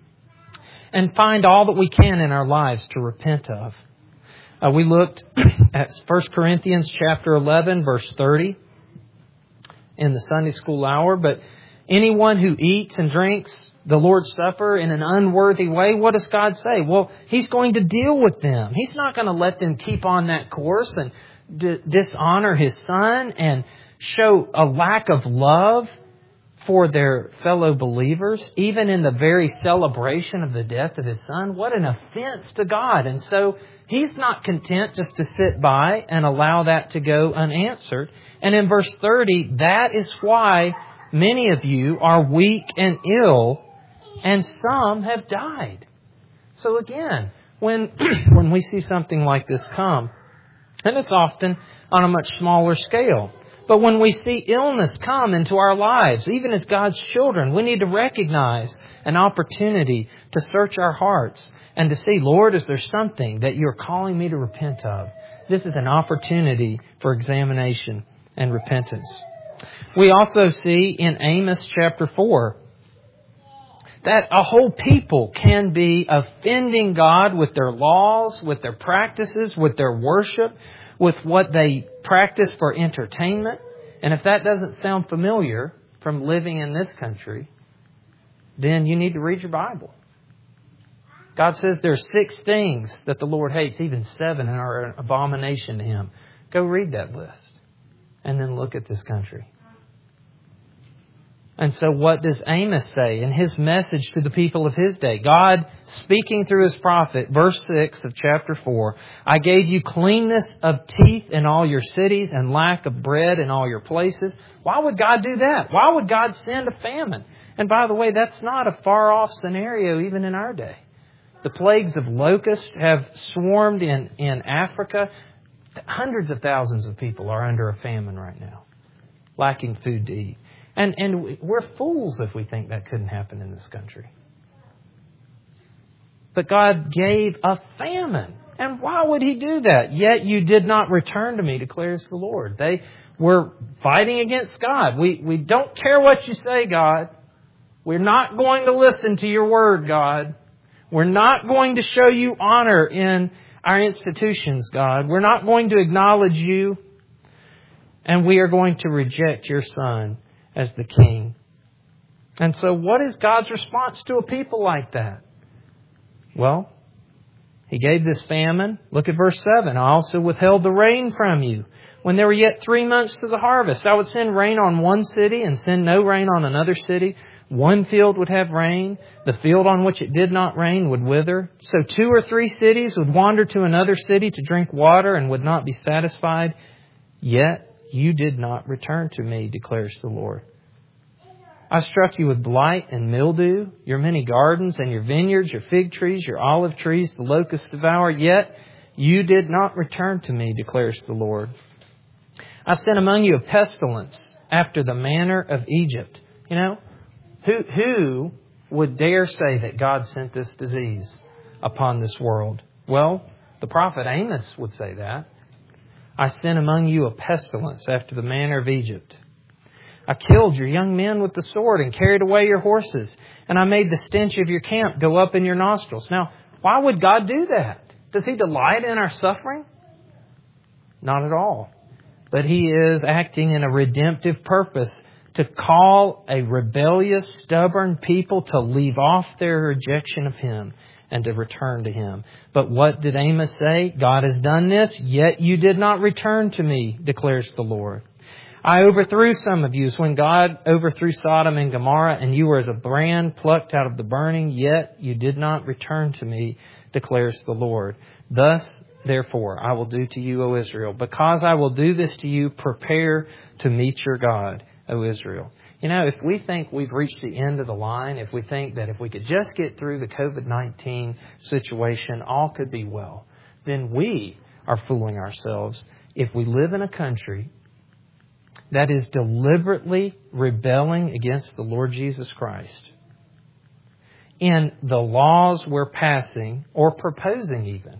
And find all that we can in our lives to repent of. Uh, we looked at First Corinthians chapter eleven, verse thirty in the Sunday school hour. But anyone who eats and drinks the Lord's Supper in an unworthy way, what does God say? Well, He's going to deal with them. He's not going to let them keep on that course and d- dishonor His Son and show a lack of love for their fellow believers, even in the very celebration of the death of His Son. What an offense to God. And so He's not content just to sit by and allow that to go unanswered. And in verse thirty, that is why many of you are weak and ill, and some have died. So again, when when we see something like this come, and it's often on a much smaller scale, but when we see illness come into our lives, even as God's children, we need to recognize an opportunity to search our hearts and to see, Lord, is there something that You're calling me to repent of? This is an opportunity for examination and repentance. We also see in Amos chapter four that a whole people can be offending God with their laws, with their practices, with their worship, with what they practice for entertainment. And if that doesn't sound familiar from living in this country, then you need to read your Bible. God says there are six things that the Lord hates, even seven are an abomination to Him. Go read that list and then look at this country. And so what does Amos say in his message to the people of his day? God speaking through His prophet, verse six of chapter four, I gave you cleanness of teeth in all your cities and lack of bread in all your places. Why would God do that? Why would God send a famine? And by the way, that's not a far off scenario even in our day. The plagues of locusts have swarmed in, in Africa. Hundreds of thousands of people are under a famine right now, lacking food to eat. And and we're fools if we think that couldn't happen in this country. But God gave a famine. And why would He do that? Yet you did not return to me, declares the Lord. They were fighting against God. We, we don't care what you say, God. We're not going to listen to your word, God. We're not going to show you honor in our institutions, God. We're not going to acknowledge you. And we are going to reject your Son as the King. And so what is God's response to a people like that? Well, He gave this famine. Look at verse seven. I also withheld the rain from you. When there were yet three months to the harvest, I would send rain on one city and send no rain on another city. One field would have rain. The field on which it did not rain would wither. So two or three cities would wander to another city to drink water and would not be satisfied. Yet you did not return to me, declares the Lord. I struck you with blight and mildew, your many gardens and your vineyards, your fig trees, your olive trees, the locusts devour. Yet you did not return to me, declares the Lord. I sent among you a pestilence after the manner of Egypt. You know, who, who would dare say that God sent this disease upon this world? Well, the prophet Amos would say that. I sent among you a pestilence after the manner of Egypt. I killed your young men with the sword and carried away your horses. And I made the stench of your camp go up in your nostrils. Now, why would God do that? Does He delight in our suffering? Not at all. But He is acting in a redemptive purpose to call a rebellious, stubborn people to leave off their rejection of Him and to return to Him. But what did Amos say? God has done this, yet you did not return to me, declares the Lord. I overthrew some of you as when God overthrew Sodom and Gomorrah, and you were as a brand plucked out of the burning, yet you did not return to me, declares the Lord. Thus, therefore, I will do to you, O Israel. Because I will do this to you, prepare to meet your God, O Israel. You know, if we think we've reached the end of the line, if we think that if we could just get through the covid nineteen situation, all could be well, then we are fooling ourselves. If we live in a country that is deliberately rebelling against the Lord Jesus Christ in the laws we're passing or proposing even,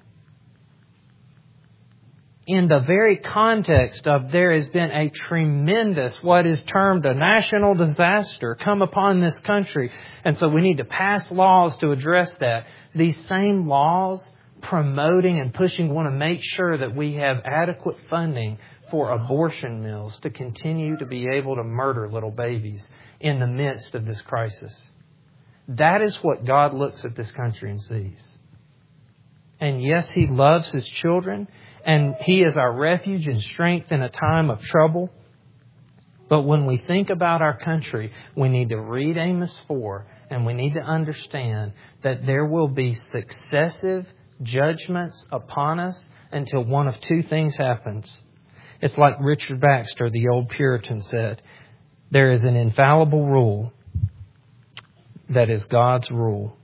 in the very context of there has been a tremendous, what is termed a national disaster come upon this country. And so we need to pass laws to address that. These same laws promoting and pushing want to make sure that we have adequate funding for abortion mills to continue to be able to murder little babies in the midst of this crisis. That is what God looks at this country and sees. And yes, He loves His children. And He is our refuge and strength in a time of trouble. But when we think about our country, we need to read Amos four and we need to understand that there will be successive judgments upon us until one of two things happens. It's like Richard Baxter, the old Puritan, said, there is an infallible rule that is God's rule.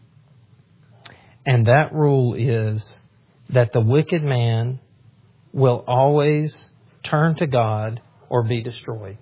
And that rule is that the wicked man will always turn to God or be destroyed.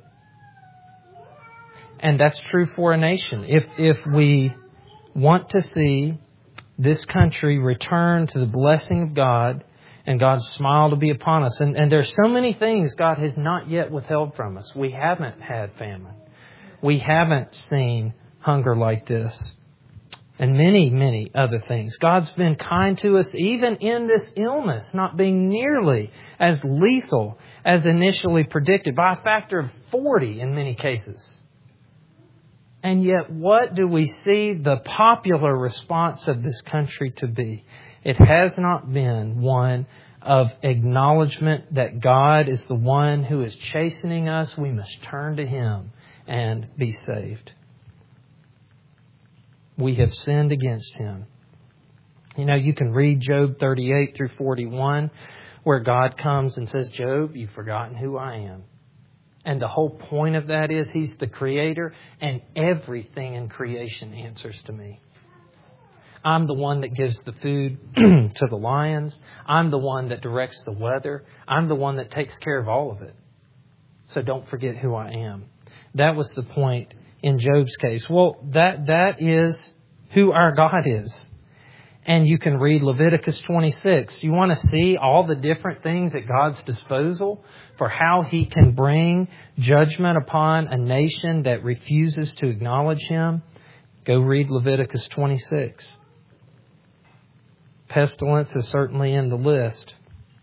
And that's true for a nation. If if we want to see this country return to the blessing of God and God's smile to be upon us, and, and there's so many things God has not yet withheld from us. We haven't had famine. We haven't seen hunger like this. And many, many other things. God's been kind to us even in this illness not being nearly as lethal as initially predicted, by a factor of forty in many cases. And yet, what do we see the popular response of this country to be? It has not been one of acknowledgement that God is the one who is chastening us. We must turn to Him and be saved. We have sinned against Him. You know, you can read Job thirty-eight through forty-one, where God comes and says, Job, you've forgotten who I am. And the whole point of that is He's the Creator, and everything in creation answers to me. I'm the one that gives the food to the lions. I'm the one that directs the weather. I'm the one that takes care of all of it. So don't forget who I am. That was the point in Job's case. Well, that that is who our God is. And you can read Leviticus twenty-six. You want to see all the different things at God's disposal for how He can bring judgment upon a nation that refuses to acknowledge Him? Go read Leviticus twenty-six. Pestilence is certainly in the list.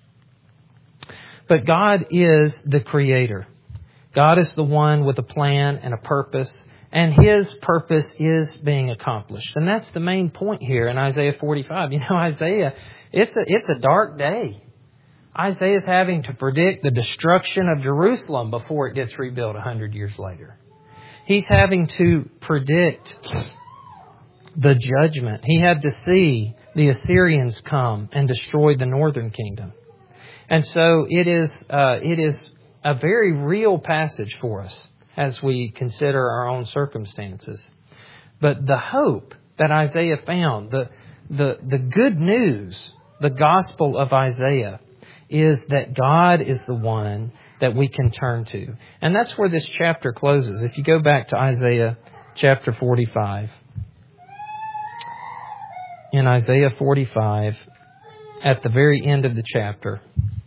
But God is the Creator. God is the one with a plan and a purpose. And His purpose is being accomplished. And that's the main point here in Isaiah forty-five. You know, Isaiah, it's a, it's a dark day. Isaiah is having to predict the destruction of Jerusalem before it gets rebuilt a hundred years later. He's having to predict the judgment. He had to see the Assyrians come and destroy the northern kingdom. And so it is, uh, it is a very real passage for us as we consider our own circumstances. But the hope that Isaiah found, the, the, the good news, the gospel of Isaiah, is that God is the one that we can turn to. And that's where this chapter closes. If you go back to Isaiah chapter forty-five. In Isaiah forty-five, at the very end of the chapter,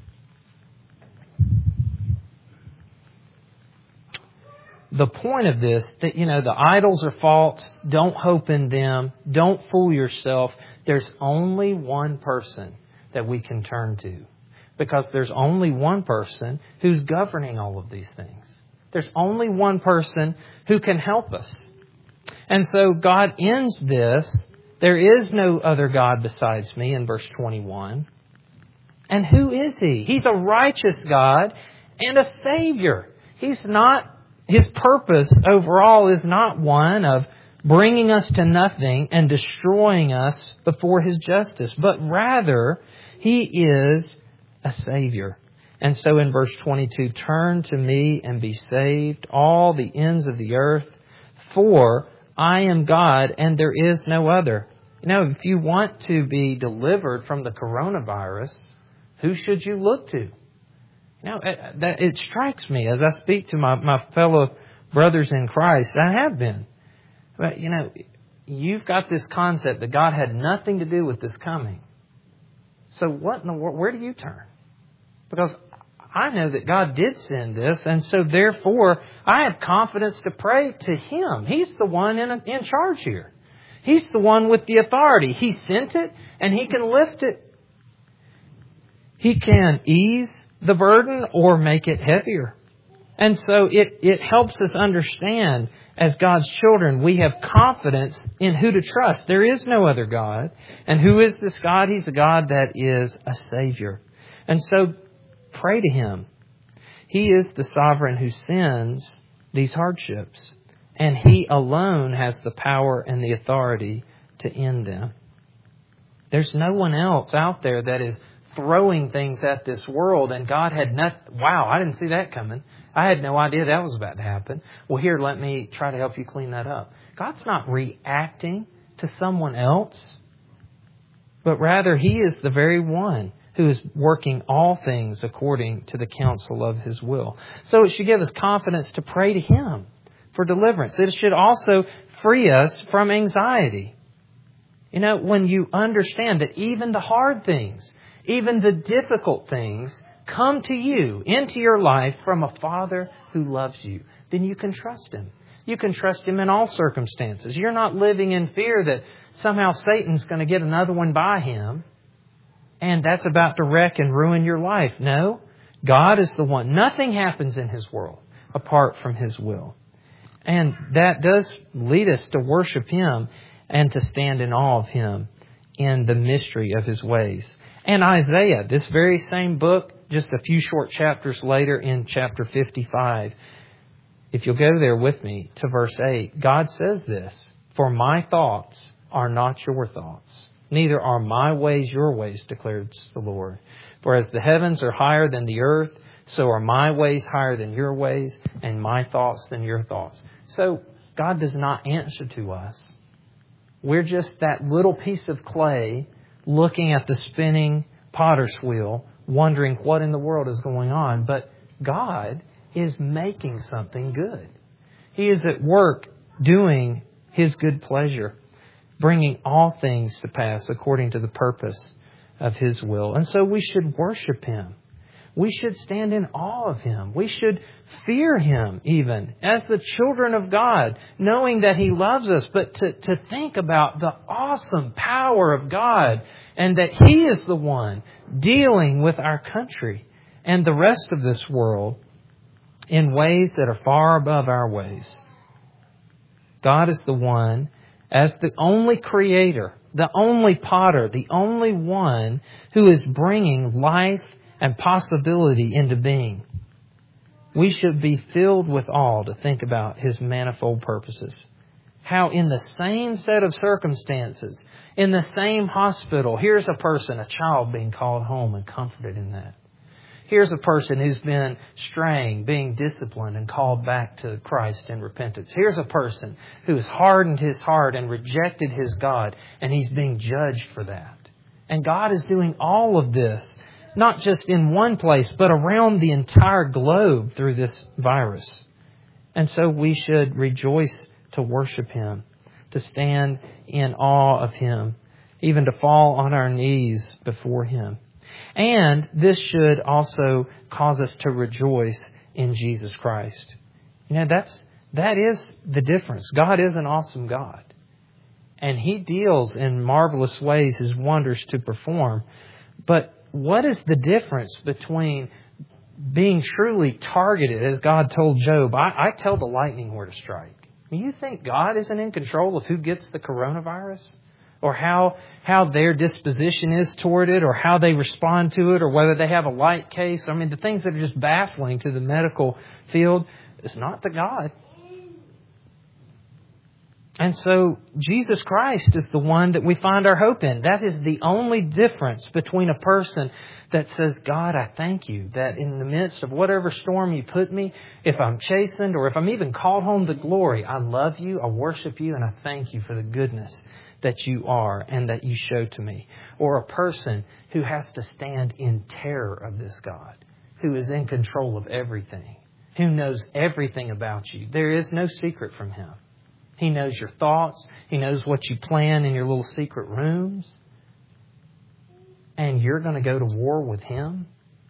the point of this, that, you know, the idols are false. Don't hope in them. Don't fool yourself. There's only one person that we can turn to. Because there's only one person who's governing all of these things. There's only one person who can help us. And so God ends this. There is no other God besides me in verse twenty-one. And who is He? He's a righteous God and a Savior. He's not His purpose overall is not one of bringing us to nothing and destroying us before His justice, but rather He is a Savior. And so in verse twenty-two, turn to me and be saved, all the ends of the earth, for I am God and there is no other. You know, if you want to be delivered from the coronavirus, who should you look to? Now, that it strikes me as I speak to my, my fellow brothers in Christ, I have been. But, you know, you've got this concept that God had nothing to do with this coming. So what in the world, where do you turn? Because I know that God did send this, and so therefore I have confidence to pray to Him. He's the one in, in charge here. He's the one with the authority. He sent it, and He can lift it. He can ease the burden or make it heavier. And so it, it helps us understand as God's children, we have confidence in who to trust. There is no other God. And who is this God? He's a God that is a Savior. And so pray to Him. He is the sovereign who sends these hardships. And He alone has the power and the authority to end them. There's no one else out there that is throwing things at this world, and God had not, wow, I didn't see that coming. I had no idea that was about to happen. Well, here, let me try to help you clean that up. God's not reacting to someone else, but rather He is the very one who is working all things according to the counsel of His will. So it should give us confidence to pray to Him for deliverance. It should also free us from anxiety. You know, when you understand that even the hard things, even the difficult things come to you into your life from a Father who loves you, then you can trust Him. You can trust Him in all circumstances. You're not living in fear that somehow Satan's going to get another one by him and that's about to wreck and ruin your life. No, God is the one. Nothing happens in His world apart from His will. And that does lead us to worship Him and to stand in awe of Him in the mystery of His ways. And Isaiah, this very same book, just a few short chapters later in chapter fifty-five, if you'll go there with me to verse eight, God says this, for my thoughts are not your thoughts, neither are my ways your ways, declares the Lord. For as the heavens are higher than the earth, so are my ways higher than your ways, and my thoughts than your thoughts. So God does not answer to us. We're just that little piece of clay looking at the spinning potter's wheel, wondering what in the world is going on. But God is making something good. He is at work doing His good pleasure. bringing all things to pass according to the purpose of His will. And so we should worship Him. We should stand in awe of Him. We should fear Him even as the children of God, knowing that He loves us, but to, to think about the awesome power of God and that He is the one dealing with our country and the rest of this world in ways that are far above our ways. God is the one, as the only creator, the only potter, the only one who is bringing life and possibility into being. We should be filled with awe to think about His manifold purposes. How in the same set of circumstances, in the same hospital, here's a person, a child being called home and comforted in that. Here's a person who's been straying, being disciplined and called back to Christ in repentance. Here's a person who has hardened his heart and rejected his God, and he's being judged for that. And God is doing all of this, not just in one place, but around the entire globe through this virus. And so we should rejoice to worship Him, to stand in awe of Him, even to fall on our knees before Him. And this should also cause us to rejoice in Jesus Christ. You know, that's that is the difference. God is an awesome God. And He deals in marvelous ways His wonders to perform. But what is the difference between being truly targeted, as God told Job? I, I tell the lightning where to strike. You think God isn't in control of who gets the coronavirus? Or how how their disposition is toward it, or how they respond to it, or whether they have a light case. I mean, the things that are just baffling to the medical field is not to God. And so Jesus Christ is the one that we find our hope in. That is the only difference between a person that says, God, I thank you that in the midst of whatever storm you put me, if I'm chastened or if I'm even called home to glory, I love you, I worship you, and I thank you for the goodness that you are and that you show to me. Or a person who has to stand in terror of this God, who is in control of everything, who knows everything about you. There is no secret from Him. He knows your thoughts. He knows what you plan in your little secret rooms. And you're going to go to war with Him?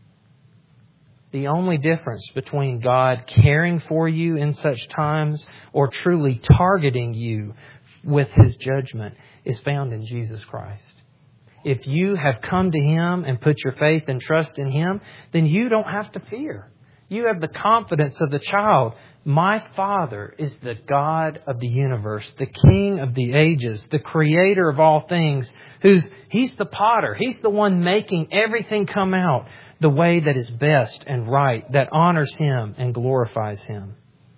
The only difference between God caring for you in such times or truly targeting you with His judgment is found in Jesus Christ. If you have come to Him and put your faith and trust in Him, then you don't have to fear. You have the confidence of the child. My Father is the God of the universe, the King of the ages, the Creator of all things, who's He's the potter. He's the one making everything come out the way that is best and right, that honors Him and glorifies Him.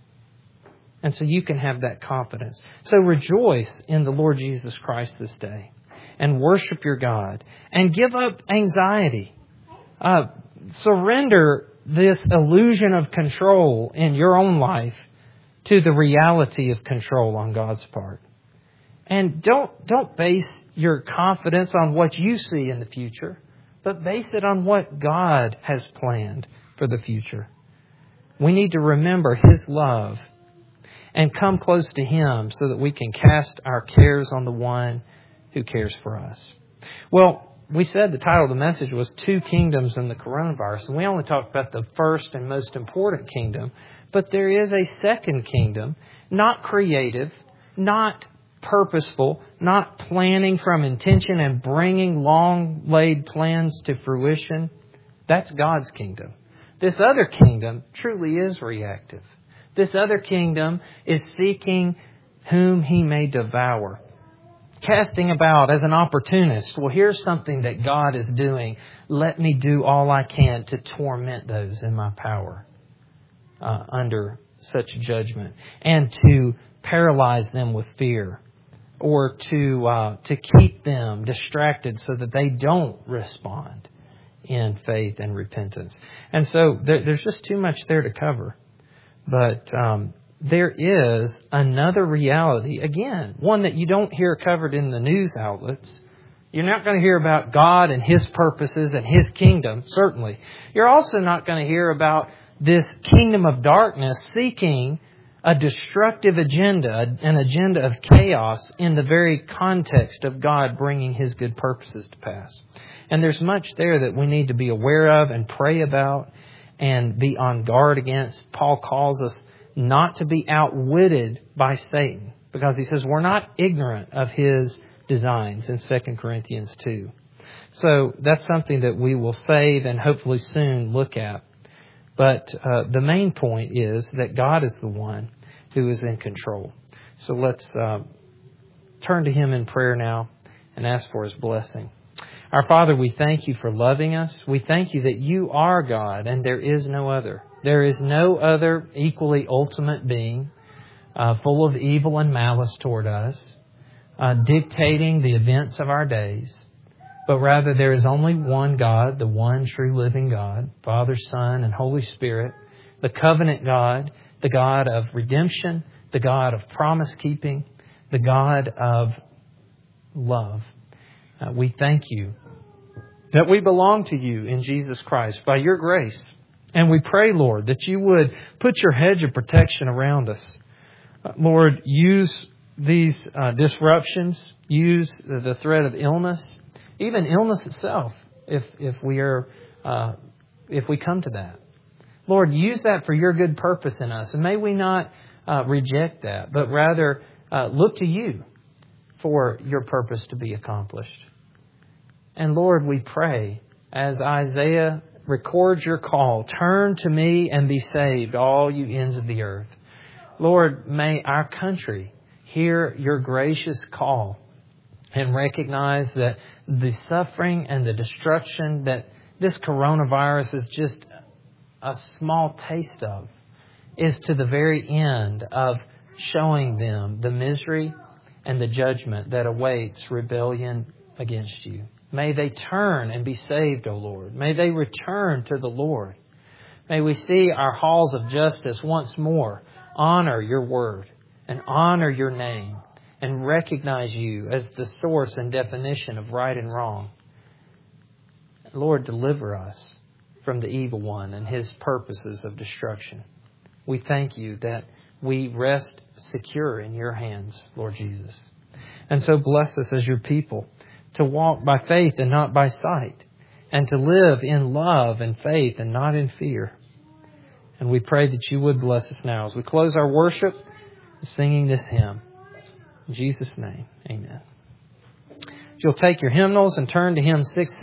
And so you can have that confidence. So rejoice in the Lord Jesus Christ this day and worship your God and give up anxiety. Uh, surrender this illusion of control in your own life to the reality of control on God's part. And don't, don't base your confidence on what you see in the future, but base it on what God has planned for the future. We need to remember His love and come close to Him so that we can cast our cares on the one who cares for us. Well, we said the title of the message was Two Kingdoms in the Coronavirus. And we only talked about the first and most important kingdom. But there is a second kingdom, not creative, not purposeful, not planning from intention and bringing long-laid plans to fruition. That's God's kingdom. This other kingdom truly is reactive. This other kingdom is seeking whom He may devour. Casting about as an opportunist. Well, here's something that God is doing. Let me do all I can to torment those in my power uh, under such judgment. And to paralyze them with fear. Or to uh, to keep them distracted so that they don't respond in faith and repentance. And so there, there's just too much there to cover. But um, there is another reality, again, one that you don't hear covered in the news outlets. You're not going to hear about God and His purposes and His kingdom, certainly. You're also not going to hear about this kingdom of darkness seeking a destructive agenda, an agenda of chaos in the very context of God bringing His good purposes to pass. And there's much there that we need to be aware of and pray about and be on guard against. Paul calls us not to be outwitted by Satan, because he says we're not ignorant of his designs in Second Corinthians two. So that's something that we will save and hopefully soon look at. But uh, the main point is that God is the one who is in control. So let's uh, turn to Him in prayer now and ask for His blessing. Our Father, we thank You for loving us. We thank You that You are God and there is no other. There is no other equally ultimate being uh, full of evil and malice toward us, uh, dictating the events of our days. But rather there is only one God, the one true living God, Father, Son, and Holy Spirit, the covenant God, the God of redemption, the God of promise-keeping, the God of love. Uh, we thank You that we belong to You in Jesus Christ by Your grace. And we pray, Lord, that You would put Your hedge of protection around us. Uh, Lord, use these uh, disruptions, use the threat of illness, even illness itself, if if we are uh, if we come to that. Lord, use that for Your good purpose in us. And may we not uh, reject that, but rather uh, look to You for Your purpose to be accomplished. And Lord, we pray, as Isaiah records Your call, turn to Me and be saved, all you ends of the earth. Lord, may our country hear Your gracious call and recognize that the suffering and the destruction that this coronavirus is just a small taste of is to the very end of showing them the misery and the judgment that awaits rebellion against You. May they turn and be saved, O Lord. May they return to the Lord. May we see our halls of justice once more honor Your word and honor Your name, and recognize You as the source and definition of right and wrong. Lord, deliver us from the evil one and his purposes of destruction. We thank You that we rest secure in Your hands, Lord Jesus. And so bless us as Your people to walk by faith and not by sight, and to live in love and faith and not in fear. And we pray that You would bless us now as we close our worship singing this hymn. In Jesus' name, amen. If you'll take your hymnals and turn to hymn six